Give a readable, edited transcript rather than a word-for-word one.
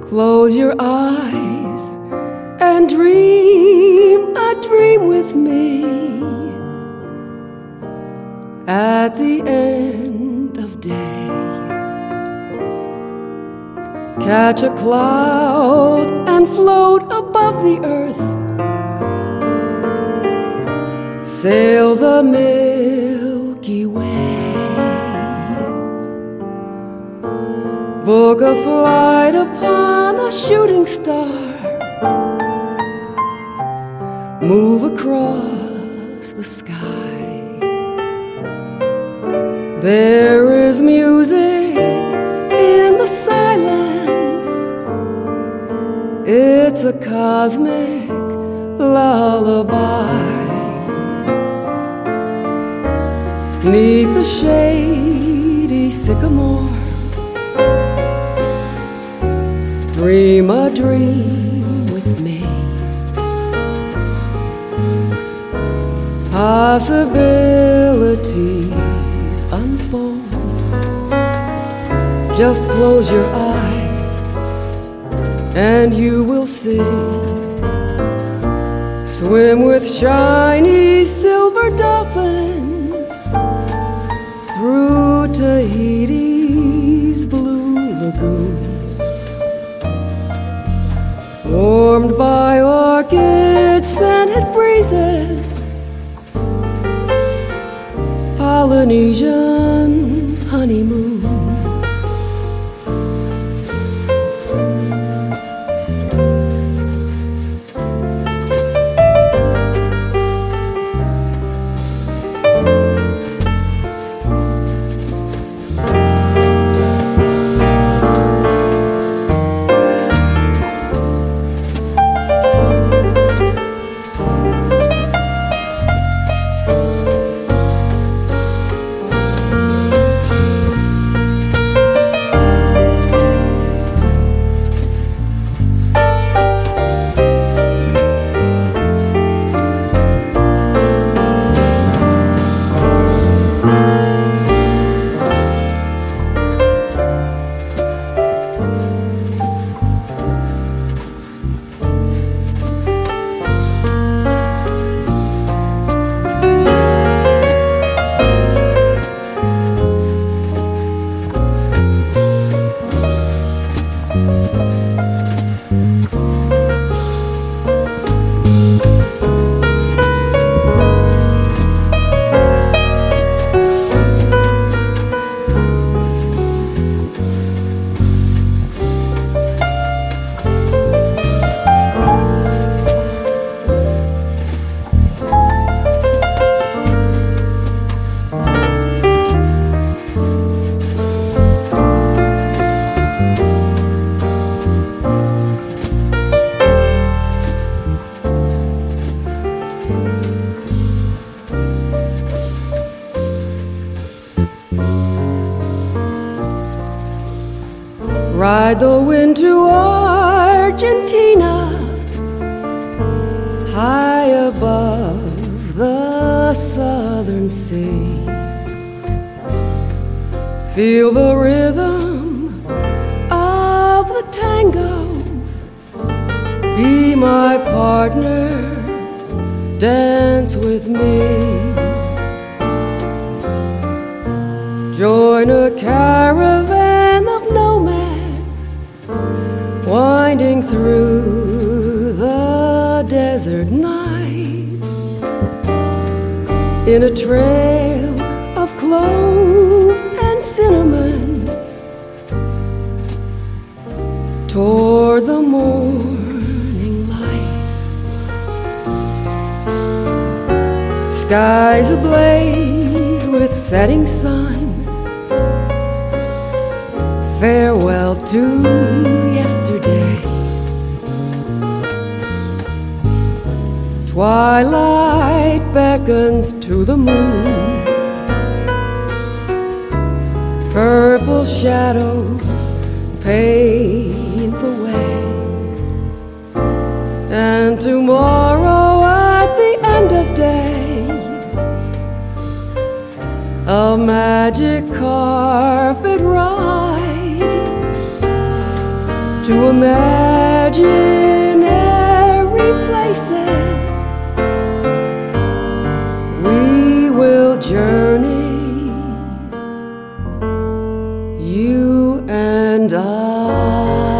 Close your eyes and dream a dream with me. At the end of day, catch a cloud and float above the earth. Sail the Milky Way. Book a flight upon a shooting star. Move across the sky. There is music in the silence. It's a cosmic lullaby. 'Neath the shady sycamore, dream a dream with me. Possibilities unfold. Just close your eyes and you will see. Swim with shiny silver dolphins through Tahiti's blue lagoons, warmed by orchid-scented breezes, Polynesian honeymoon. Ride the wind to Argentina, high above the southern sea. Feel the rhythm of the tango. Be my partner, dance with me. Join a caravan of nomads winding through the desert night, in a trail of clove and cinnamon, toward the morning light. Skies ablaze with setting sun. Farewell to yesterday. Twilight beckons to the moon. Purple shadows paint the way. And tomorrow at the end of day, a magic carpet ride to imaginary places. We will journey, you and I.